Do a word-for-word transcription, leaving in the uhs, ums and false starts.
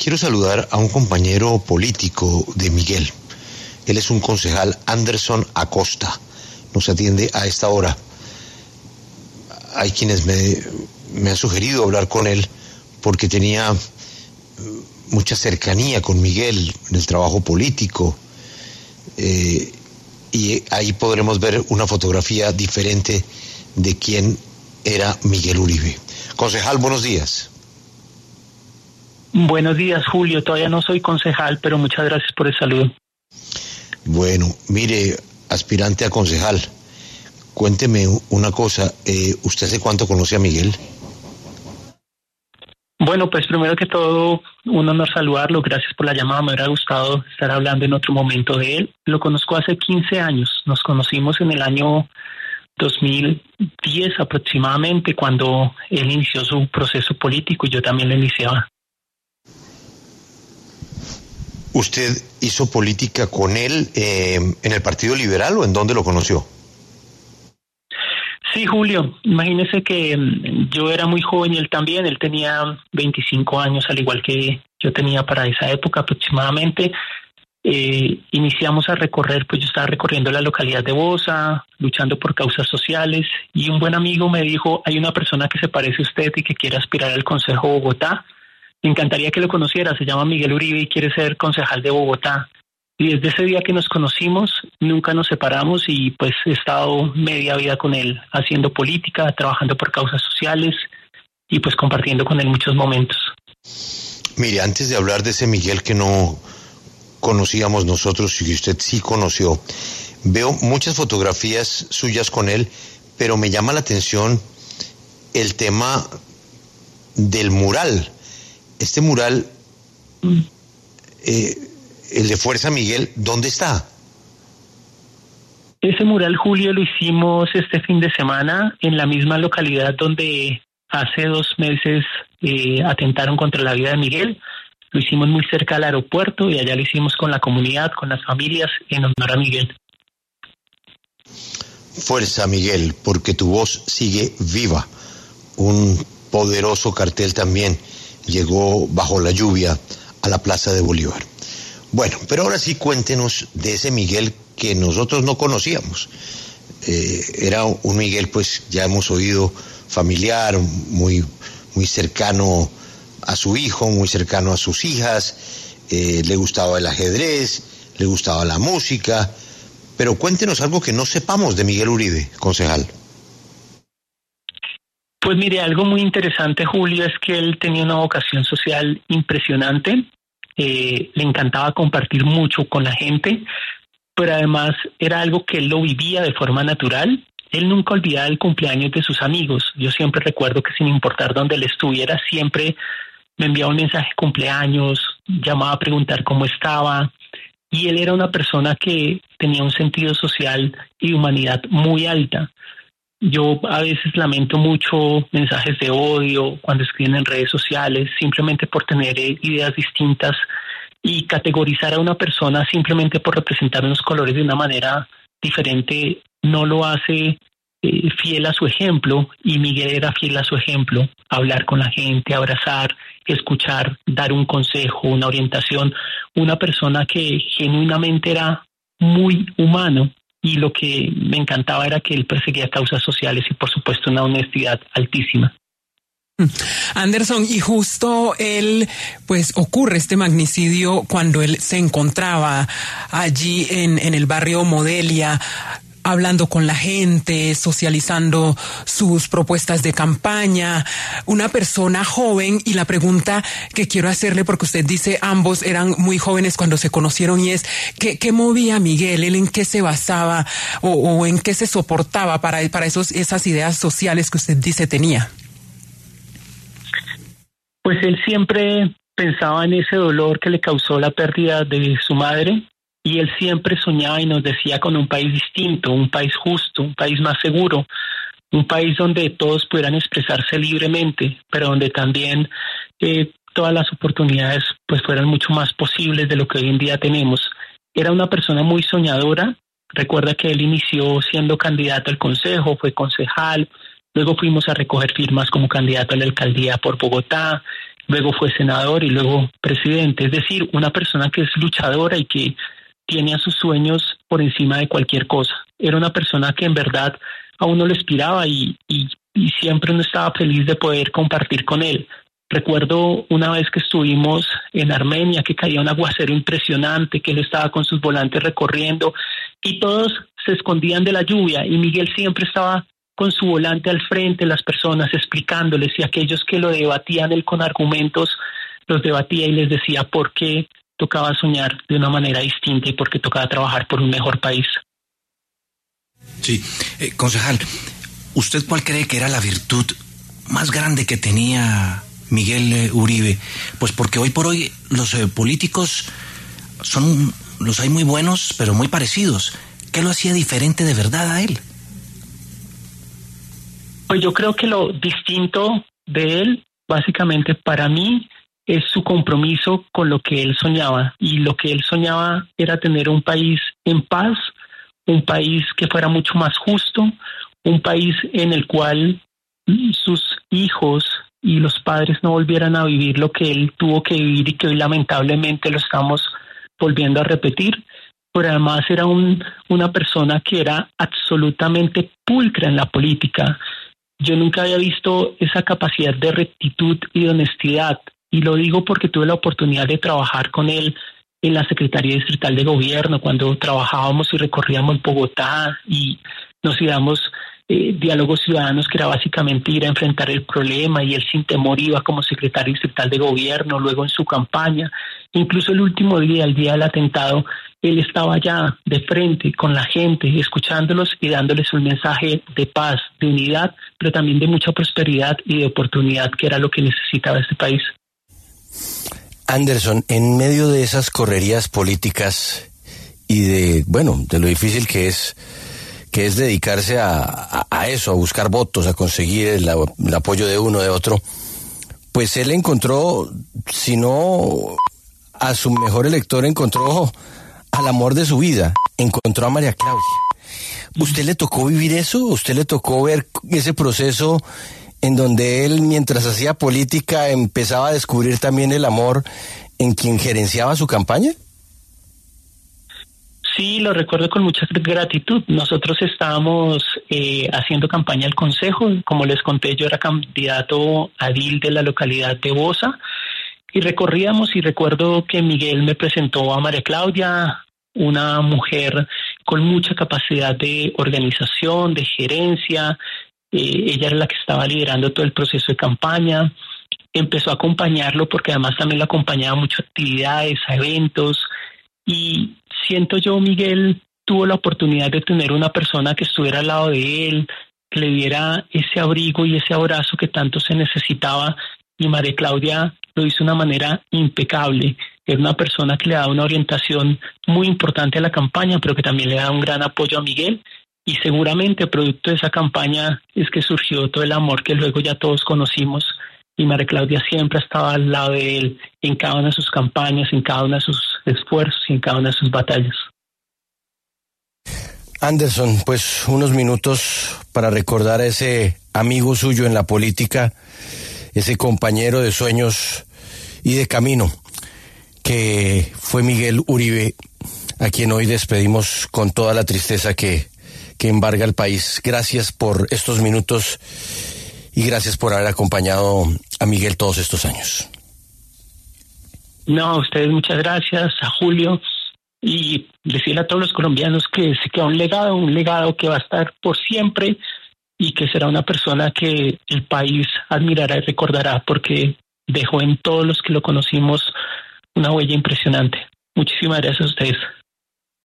quiero saludar a un compañero político de Miguel. Él es un concejal, Anderson Acosta. Nos atiende a esta hora. Hay quienes me, me han sugerido hablar con él porque tenía mucha cercanía con Miguel en el trabajo político. Eh, y ahí podremos ver una fotografía diferente de quién era Miguel Uribe. Concejal, buenos días. Buenos días, Julio. Todavía no soy concejal, pero muchas gracias por el saludo. Bueno, mire, aspirante a concejal, cuénteme una cosa. Eh, ¿Usted hace cuánto conoce a Miguel? Bueno, pues primero que todo, un honor saludarlo. Gracias por la llamada. Me hubiera gustado estar hablando en otro momento de él. Lo conozco hace quince años. Nos conocimos en el año dos mil diez aproximadamente, cuando él inició su proceso político y yo también lo iniciaba. ¿Usted hizo política con él eh, en el Partido Liberal o en dónde lo conoció? Sí, Julio, imagínese que yo era muy joven y él también. Él tenía veinticinco años, al igual que yo tenía para esa época aproximadamente. Eh, iniciamos a recorrer, pues yo estaba recorriendo la localidad de Bosa, luchando por causas sociales, y un buen amigo me dijo: hay una persona que se parece a usted y que quiere aspirar al Consejo de Bogotá. Me encantaría que lo conociera. Se llama Miguel Uribe y quiere ser concejal de Bogotá. Y desde ese día que nos conocimos, nunca nos separamos, y pues he estado media vida con él, haciendo política, trabajando por causas sociales y pues compartiendo con él muchos momentos. Mire, antes de hablar de ese Miguel que no conocíamos nosotros y que usted sí conoció, veo muchas fotografías suyas con él, pero me llama la atención el tema del mural. Este mural, mm. eh, el de Fuerza Miguel, ¿dónde está? Ese mural, Julio, lo hicimos este fin de semana en la misma localidad donde hace dos meses eh, atentaron contra la vida de Miguel. Lo hicimos muy cerca al aeropuerto y allá lo hicimos con la comunidad, con las familias, en honor a Miguel. Fuerza Miguel, porque tu voz sigue viva. Un poderoso cartel también llegó bajo la lluvia a la Plaza de Bolívar. Bueno, pero ahora sí cuéntenos de ese Miguel que nosotros no conocíamos. Eh, era un Miguel, pues ya hemos oído, familiar, muy, muy cercano a su hijo, muy cercano a sus hijas, eh, le gustaba el ajedrez, le gustaba la música, pero cuéntenos algo que no sepamos de Miguel Uribe, concejal. Pues mire, algo muy interesante, Julio, es que él tenía una vocación social impresionante. Eh, le encantaba compartir mucho con la gente, pero además era algo que él lo vivía de forma natural. Él nunca olvidaba el cumpleaños de sus amigos. Yo siempre recuerdo que sin importar dónde él estuviera, siempre me enviaba un mensaje de cumpleaños, llamaba a preguntar cómo estaba, y él era una persona que tenía un sentido social y humanidad muy alta. Yo a veces lamento mucho mensajes de odio cuando escriben en redes sociales, simplemente por tener ideas distintas, y categorizar a una persona simplemente por representar unos colores de una manera diferente no lo hace eh, fiel a su ejemplo, y Miguel era fiel a su ejemplo: hablar con la gente, abrazar, escuchar, dar un consejo, una orientación, una persona que genuinamente era muy humano. Y lo que me encantaba era que él perseguía causas sociales y, por supuesto, una honestidad altísima. Anderson, y justo él, pues ocurre este magnicidio cuando él se encontraba allí en, en el barrio Modelia, hablando con la gente, socializando sus propuestas de campaña, una persona joven. Y la pregunta que quiero hacerle, porque usted dice ambos eran muy jóvenes cuando se conocieron, y es ¿qué, qué movía a Miguel? ¿Él en qué se basaba o, o en qué se soportaba para, para esos, esas ideas sociales que usted dice tenía? Pues él siempre pensaba en ese dolor que le causó la pérdida de su madre, y él siempre soñaba y nos decía con un país distinto, un país justo, un país más seguro, un país donde todos pudieran expresarse libremente, pero donde también eh, todas las oportunidades pues fueran mucho más posibles de lo que hoy en día tenemos. Era una persona muy soñadora. Recuerda que él inició siendo candidato al consejo, fue concejal, luego fuimos a recoger firmas como candidato a la alcaldía por Bogotá, luego fue senador y luego presidente. Es decir, una persona que es luchadora y que tiene a sus sueños por encima de cualquier cosa. Era una persona que en verdad a uno le inspiraba y, y, y siempre uno estaba feliz de poder compartir con él. Recuerdo una vez que estuvimos en Armenia, que caía un aguacero impresionante, que él estaba con sus volantes recorriendo y todos se escondían de la lluvia y Miguel siempre estaba con su volante al frente, las personas explicándoles, y aquellos que lo debatían él con argumentos, los debatía y les decía por qué tocaba soñar de una manera distinta y por qué tocaba trabajar por un mejor país. Sí, eh, concejal, ¿usted cuál cree que era la virtud más grande que tenía Miguel eh, Uribe? Pues porque hoy por hoy los eh, políticos son, los hay muy buenos, pero muy parecidos. ¿Qué lo hacía diferente de verdad a él? Pues yo creo que lo distinto de él, básicamente para mí, es su compromiso con lo que él soñaba. Y lo que él soñaba era tener un país en paz, un país que fuera mucho más justo, un país en el cual sus hijos y los padres no volvieran a vivir lo que él tuvo que vivir y que hoy lamentablemente lo estamos volviendo a repetir. Pero además era un, una persona que era absolutamente pulcra en la política. Yo nunca había visto esa capacidad de rectitud y de honestidad, y lo digo porque tuve la oportunidad de trabajar con él en la Secretaría Distrital de Gobierno, cuando trabajábamos y recorríamos Bogotá y nos íbamos eh, diálogos ciudadanos, que era básicamente ir a enfrentar el problema, y él sin temor iba como secretario distrital de Gobierno, luego en su campaña. Incluso el último día, el día del atentado, él estaba allá de frente con la gente, escuchándolos y dándoles un mensaje de paz, de unidad, pero también de mucha prosperidad y de oportunidad, que era lo que necesitaba este país. Anderson, en medio de esas correrías políticas y de, bueno, de lo difícil que es que es dedicarse a, a, a eso, a buscar votos, a conseguir el, el apoyo de uno, de otro, pues él encontró, si no a su mejor elector, encontró al amor de su vida, encontró a María Claudia. ¿Usted le tocó vivir eso? ¿Usted le tocó ver ese proceso en donde él, mientras hacía política, empezaba a descubrir también el amor en quien gerenciaba su campaña? Sí, lo recuerdo con mucha gratitud. Nosotros estábamos eh, haciendo campaña al Consejo. Como les conté, yo era candidato a edil de la localidad de Bosa, y recorríamos, y recuerdo que Miguel me presentó a María Claudia, una mujer con mucha capacidad de organización, de gerencia. Eh, ella era la que estaba liderando todo el proceso de campaña. Empezó a acompañarlo porque además también lo acompañaba mucho a actividades, a eventos, y siento yo, Miguel tuvo la oportunidad de tener una persona que estuviera al lado de él, que le diera ese abrigo y ese abrazo que tanto se necesitaba, y María Claudia lo hizo de una manera impecable. Era una persona que le daba una orientación muy importante a la campaña, pero que también le daba un gran apoyo a Miguel, y seguramente producto de esa campaña es que surgió todo el amor que luego ya todos conocimos, y María Claudia siempre estaba al lado de él en cada una de sus campañas, en cada uno de sus esfuerzos y en cada una de sus batallas. Anderson, pues unos minutos para recordar a ese amigo suyo en la política, ese compañero de sueños y de camino, que fue Miguel Uribe, a quien hoy despedimos con toda la tristeza que, que embarga el país. Gracias por estos minutos y gracias por haber acompañado a Miguel todos estos años. No, a ustedes muchas gracias, a Julio, y decirle a todos los colombianos que se queda un legado, un legado que va a estar por siempre y que será una persona que el país admirará y recordará, porque dejó en todos los que lo conocimos una huella impresionante. Muchísimas gracias a ustedes.